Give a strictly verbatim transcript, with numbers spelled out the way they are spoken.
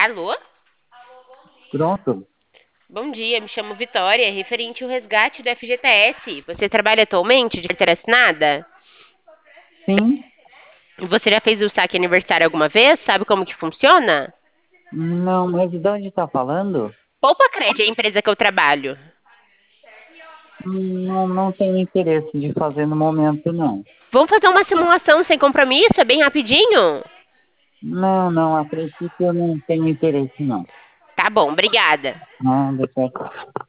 Alô? Pronto? Bom dia, me chamo Vitória, referente ao resgate do F G T S. Você trabalha atualmente de carteira assinada? Sim. Você já fez o saque aniversário alguma vez? Sabe como que funciona? Não, mas de onde está falando? Poupa Cred é a empresa que eu trabalho. Não, não tenho interesse de fazer no momento, não. Vamos fazer uma simulação sem compromisso, é bem rapidinho? Não, não, a princípio eu não tenho interesse, não. Tá bom, obrigada. Não, deixa